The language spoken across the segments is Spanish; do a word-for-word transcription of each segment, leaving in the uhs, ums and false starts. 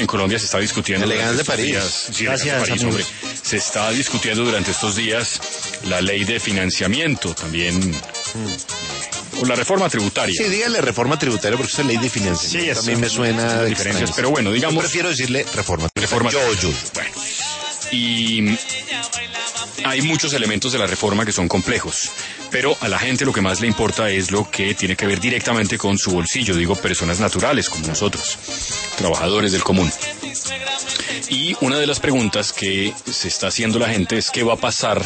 que en Colombia se está discutiendo. Elegante de París. Días, sí, Gracias, de París, amigos. hombre. Se está discutiendo durante estos días la ley de financiamiento, también, mm. o la reforma tributaria. Sí, dígale reforma tributaria porque esa ley de financiamiento Sí, eso. también me suena de Diferencias, extraño. pero bueno, digamos. Yo prefiero decirle reforma Reforma tributaria. Yo, yo. Bueno, y hay muchos elementos de la reforma que son complejos, pero a la gente lo que más le importa es lo que tiene que ver directamente con su bolsillo, digo, personas naturales como nosotros, trabajadores del común. Y una de las preguntas que se está haciendo la gente es qué va a pasar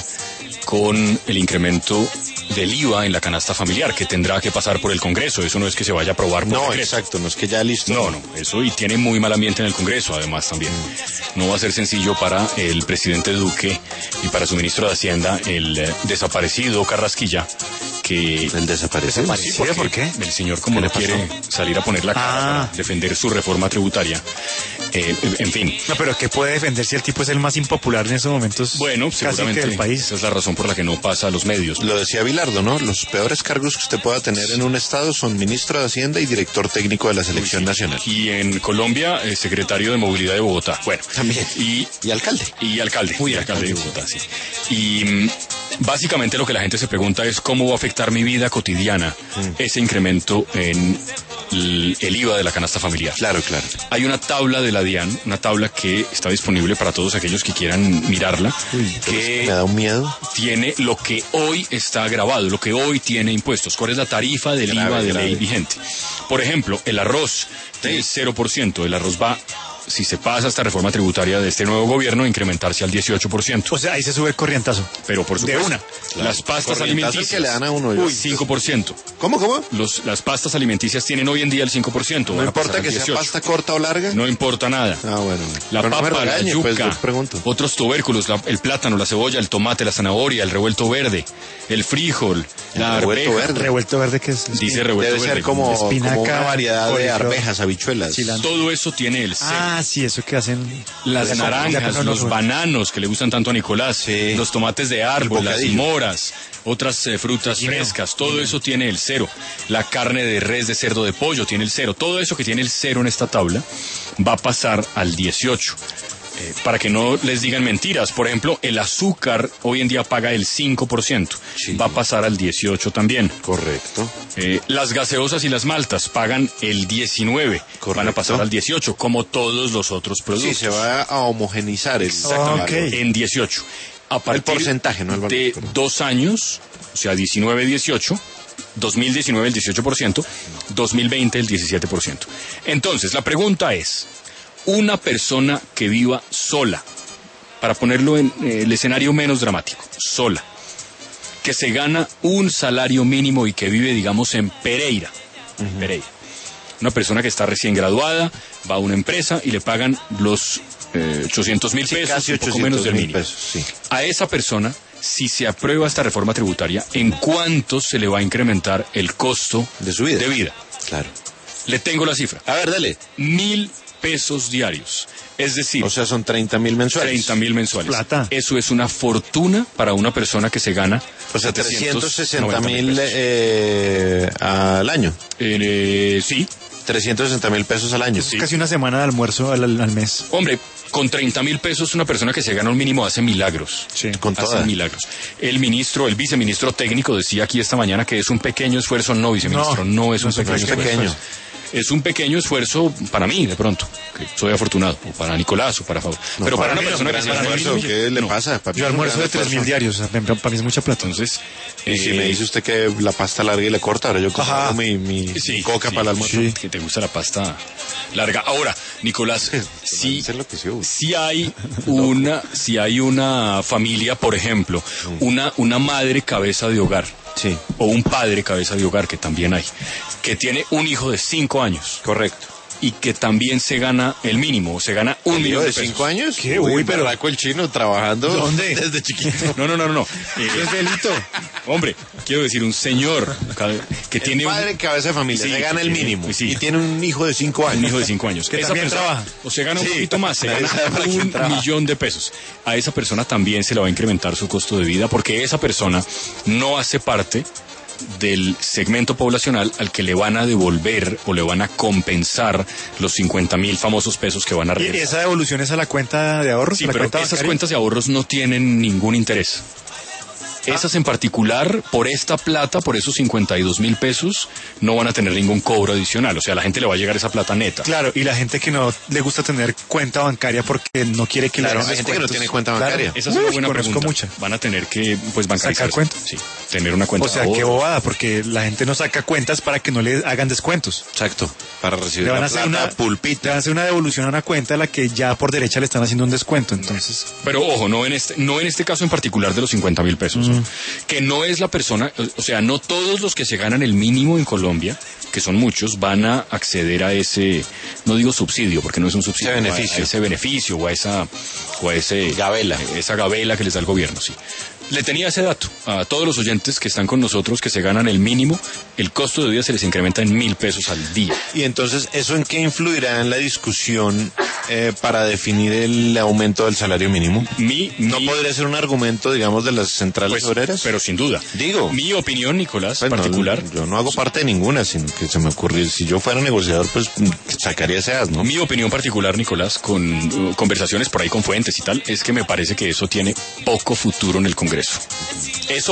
con el incremento del I V A en la canasta familiar, que tendrá que pasar por el Congreso. Eso no es que se vaya a aprobar por No, Congreso. exacto, no es que ya listo. No, no, eso y tiene muy mal ambiente en el Congreso, además también. No va a ser sencillo para el presidente Duque y para su ministro de Hacienda, el eh, desaparecido Carrasquilla, que... El desaparecido. Sí, porque ¿por qué? el señor como ¿Qué no le quiere salir a poner la cara Ah. para defender su reforma tributaria. Eh, en fin. No, pero ¿qué puede defender si el tipo es el más impopular en estos momentos? Bueno, casi seguramente que del país. esa es la razón por la que no pasa a los medios. Lo decía Bilardo, ¿no? Los peores cargos que usted pueda tener en un estado son ministro de Hacienda y director técnico de la Selección Nacional. Y en Colombia, eh, secretario de Movilidad de Bogotá. Bueno, También. Y, Y alcalde. y alcalde. Uy, y alcalde de alcalde. Bogotá, sí. Y mm, básicamente lo que la gente se pregunta es cómo va a afectar mi vida cotidiana ese incremento en el, el I V A de la canasta familiar. Claro, claro. Hay una tabla de la DIAN, una tabla que está disponible para todos aquellos que quieran mirarla, que Me da un miedo. tiene lo que hoy está grabado, lo que hoy tiene impuestos. ¿Cuál es la tarifa del Grave, I V A de grave. ley vigente? Por ejemplo, el arroz tiene cero por ciento. El arroz va, si se pasa esta reforma tributaria de este nuevo gobierno, a incrementarse al dieciocho por ciento. O sea, ahí se sube el corrientazo. Pero por de supuesto, una. las pastas Corrientazo alimenticias, que le dan a uno, yo. uy, cinco por ciento. ¿Cómo, cómo? Los, las pastas alimenticias tienen hoy en día el cinco por ciento. No van a importa pasar al que sea dieciocho. pasta corta o larga. No importa nada. Ah, bueno. La Pero no me papa, regañe, la pues, yuca, yo pregunto. otros tubérculos, la- el plátano, la cebolla, el tomate, la zanahoria, el revuelto verde, el frijol, la revuelto arveja. verde. Revuelto verde que es... Dice revuelto Debe verde. ser como, espinaca, como una variedad de coliflor, arvejas, habichuelas. cilantro. Todo eso tiene el cero. Ah, sí, eso que hacen... Las Ya, naranjas, ya, no, los no, bananos que le gustan tanto a Nicolás, Sí. los tomates de árbol, El las bocadillo. moras, otras eh, frutas Guineo. frescas, todo eso tiene el cero. La carne de res, de cerdo, de pollo tiene el cero. Todo eso que tiene el cero en esta tabla va a pasar al dieciocho. Eh, para que no les digan mentiras, por ejemplo, el azúcar hoy en día paga el cinco por ciento, Sí. va a pasar al dieciocho también. Correcto. Eh, las gaseosas y las maltas pagan el diecinueve, Correcto. van a pasar al dieciocho, como todos los otros productos. Sí, se va a homogenizar el, Exactamente, Ok. en dieciocho. A partir porcentaje, no el valor, de pero- dos años, o sea, diecinueve dieciocho, dos mil diecinueve el dieciocho por ciento, dos mil veinte el diecisiete por ciento. Entonces, la pregunta es, una persona que viva sola, para ponerlo en eh, el escenario menos dramático, sola, que se gana un salario mínimo y que vive, digamos, en Pereira, Pereira. Una persona que está recién graduada, va a una empresa y le pagan los eh, ochocientos mil Sí, pesos, casi un poco menos del ochocientos mil mínimo. pesos, sí. A esa persona, si se aprueba esta reforma tributaria, ¿en cuánto se le va a incrementar el costo De su vida. de vida? Claro. Le tengo la cifra. A ver, dale. Mil pesos diarios. Es decir, O sea, son treinta mil mensuales. treinta mil mensuales. Plata. Eso es una fortuna para una persona que se gana. O sea, setecientos trescientos sesenta noventa mil pesos. eh, al año. Eh, sí, trescientos sesenta mil pesos al año. Sí. Casi una semana de almuerzo al, al mes. hombre, con treinta mil pesos una persona que se gana un mínimo hace milagros. Sí. Con Hace toda. milagros. El ministro, el viceministro técnico decía aquí esta mañana que es un pequeño esfuerzo, no viceministro, no, No, es un no es un pequeño esfuerzo. pequeño. Es un pequeño esfuerzo para mí, de pronto, que soy afortunado, o para Nicolás, o para Favor. No, Pero para, para una mí persona es que un se gran gana esfuerzo. un ¿Qué le no. pasa? Para mí Yo es un almuerzo gran de tres mil esfuerzo. diarios, o sea, para para mí es mucha plata. Entonces, Y si eh, me dice usted que la pasta larga y le corta, ahora yo Ajá. como mi, mi, sí, mi coca sí, para el almuerzo. Sí. que te gusta la pasta larga. Ahora, Nicolás, si, Se enloqueció. si hay una, si hay una familia, por ejemplo, una, una madre cabeza de hogar, Sí, o un padre cabeza de hogar, que también hay, que tiene un hijo de cinco años correcto. y que también se gana el mínimo, se gana un ¿Un millón de de pesos. cinco años? ¿Qué? Uy, Uy, pero pero- berraco el chino trabajando. ¿Dónde? Desde chiquito. No, no, no, no, no. Eh, Es delito. hombre, quiero decir, un señor cabe- que tiene El un, padre cabeza de familia, Sí, se gana que el tiene- mínimo. sí. Y tiene un hijo de cinco años. un hijo de cinco años. Que también trabaja. O se gana un Sí, poquito más, se nadie gana sabe para quién un trabaja. millón de pesos. A esa persona también se le va a incrementar su costo de vida porque esa persona no hace parte del segmento poblacional al que le van a devolver o le van a compensar los cincuenta mil famosos pesos que van a ¿Y regresar. esa devolución es a la cuenta de ahorros? Sí, ¿A la pero cuenta esas bancaria? cuentas de ahorros no tienen ningún interés. Esas en particular, por esta plata, por esos cincuenta y dos mil pesos, no van a tener ningún cobro adicional. O sea, a la gente le va a llegar esa plata neta. Claro, y la gente que no le gusta tener cuenta bancaria porque no quiere que Claro, le hagan hay gente que no descuentos. tiene cuenta Claro. bancaria. Esa es una Uy, buena conozco pregunta. mucha. Van a tener que, pues, bancarizarse. ¿Sacar cuenta? Sí, tener una cuenta O sea, de qué ahorro. bobada, porque la gente no saca cuentas para que no le hagan descuentos. Exacto, para recibir Le van a la hacer plata una Le pulpita. van a hacer una devolución a una cuenta a la que ya por derecha le están haciendo un descuento, entonces... Pero ojo, no en este, no en este caso en particular de los cincuenta mil pesos, ¿no? Que no es la persona, o sea, no todos los que se ganan el mínimo en Colombia, que son muchos, van a acceder a ese, no digo subsidio, porque no es un subsidio, Ese a- beneficio. a ese beneficio o a esa, o a ese Gabela. esa gabela que les da el gobierno, sí. Le tenía ese dato a todos los oyentes que están con nosotros, que se ganan el mínimo, el costo de vida se les incrementa en mil pesos al día. Y entonces, ¿eso en qué influirá en la discusión eh, para definir el aumento del salario mínimo? Mi, ¿No mi- podría ser un argumento, digamos, de las centrales pues, obreras? pero sin duda. Digo. Mi opinión, Nicolás, Pues no, particular. yo no hago parte de ninguna, sino que se me ocurrió, si yo fuera negociador, pues sacaría ese as, ¿no? Mi opinión particular, Nicolás, con uh, conversaciones por ahí con fuentes y tal, es que me parece que eso tiene poco futuro en el Congreso. Eso